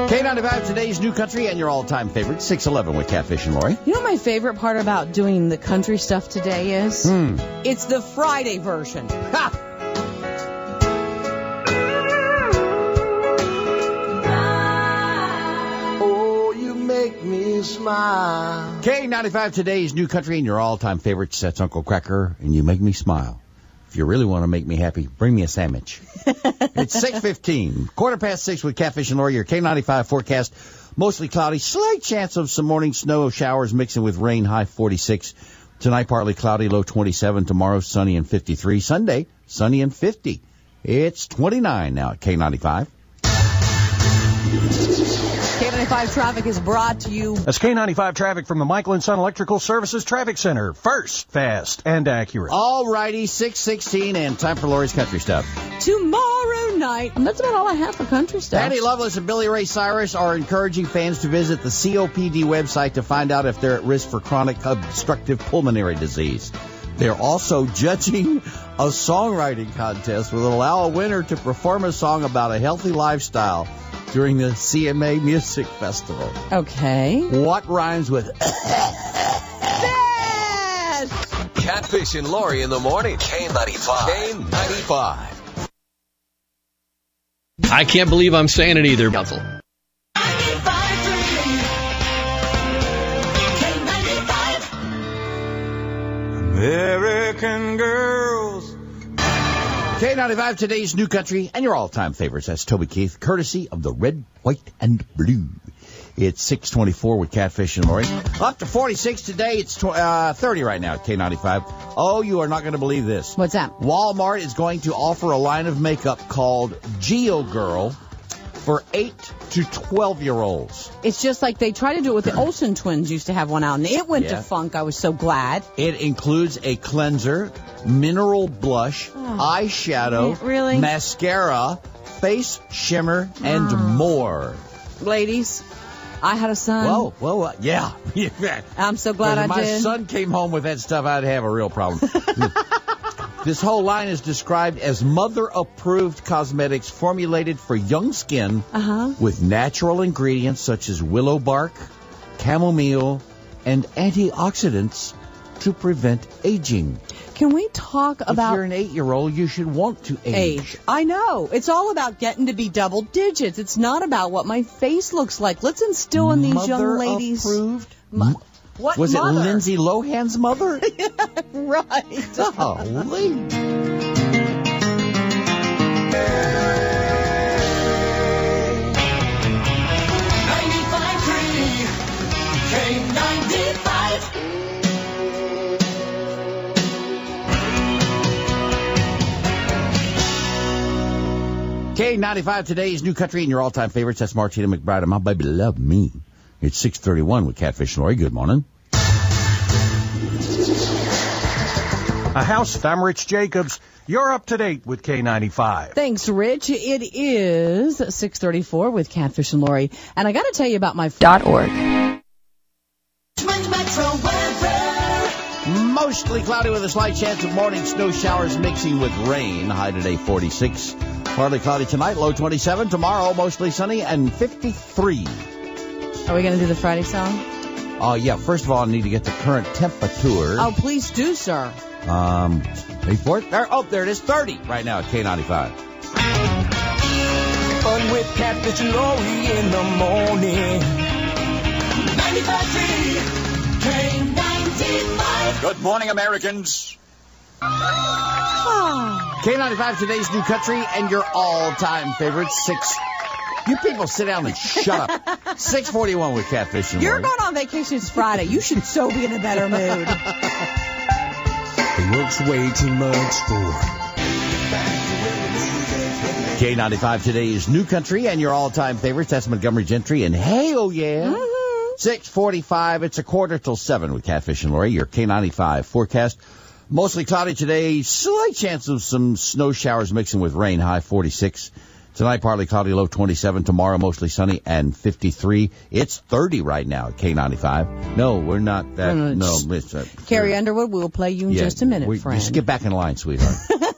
K95, today's new country and your all-time favorite, 611 with Catfish and Lori. You know what my favorite part about doing the country stuff today is? It's the Friday version. Ha! Oh, you make me smile. K95, today's new country and your all-time favorites. That's Uncle Cracker, and you make me smile. If you really want to make me happy, bring me a sandwich. It's 6:15, 6:15 with Catfish and Lori, your K95 forecast. Mostly cloudy, slight chance of some morning snow showers mixing with rain, high 46. Tonight, partly cloudy, low 27. Tomorrow, sunny and 53. Sunday, sunny and 50. It's 29 now at K95. K95 traffic is brought to you. That's K95 traffic from the Michael & Son Electrical Services Traffic Center. First, fast, and accurate. All righty, 6:16, and time for Lori's country stuff. Tomorrow night. And that's about all I have for country stuff. Patty Loveless and Billy Ray Cyrus are encouraging fans to visit the COPD website to find out if they're at risk for chronic obstructive pulmonary disease. They're also judging a songwriting contest that will allow a winner to perform a song about a healthy lifestyle during the CMA Music Festival. Okay. What rhymes with Catfish and Lori in the morning. K95. K95. I can't believe I'm saying it either. Council. American girls. K95, today's new country and your all-time favorites. That's Toby Keith, courtesy of the Red, White, and Blue. It's 6:24 with Catfish and Lori. Up to 46 today. It's 30 right now at K95. Oh, you are not going to believe this. What's that? Walmart is going to offer a line of makeup called Geo Girl for 8 to 12-year-olds. It's just like they tried to do it with the Olsen twins used to have one out, and it went to funk. I was so glad. It includes a cleanser, mineral blush, eyeshadow, really? mascara, face shimmer, and more. Ladies, I had a son. Whoa, yeah. I'm so glad I If my did. son came home with that stuff, I'd have a real problem. This whole line is described as mother-approved cosmetics formulated for young skin with natural ingredients such as willow bark, chamomile, and antioxidants to prevent aging. Can we talk If about you're an 8-year-old, you should want to age. I know. It's all about getting to be double digits. It's not about what my face looks like. Let's instill in these young ladies. Mother-approved? What Was mother? it Lindsay Lohan's mother? Right. Golly. K95, today's new country and your all-time favorites. That's Martina McBride and My Baby Love Me. It's 6:31 with Catfish and Lori. Good morning. A house, I'm Rich Jacobs. You're up to date with K95. Thanks, Rich. It is 6:34 with Catfish and Lori. And I got to tell you about my .org. Mostly cloudy with a slight chance of morning snow showers mixing with rain. High today 46. Partly cloudy tonight, low 27. Tomorrow, mostly sunny and 53. Are we going to do the Friday song? Yeah. First of all, I need to get the current temperature. Oh, please do, sir. Report. There it is. 30 right now at K95. Fun with Catfish and Lori in the morning. 95.3 K95. Good morning, Americans. K95, today's new country and your all-time favorite. 6. You people sit down and shut up. 6:41 with Catfish and Lori. You're going on vacation. It's Friday. You should so be in a better mood. He works way too much for. K95, today's new country and your all-time favorites. That's Montgomery Gentry and Hey, oh yeah. 6:45. It's 6:45 with Catfish and Lori. Your K95 forecast. Mostly cloudy today. Slight chance of some snow showers mixing with rain. High 46. Tonight, partly cloudy, low 27. Tomorrow, mostly sunny and 53. It's 30 right now at K95. No, we're not that. No, Carrie Underwood, we'll play you in just a minute, friend. Just get back in line, sweetheart.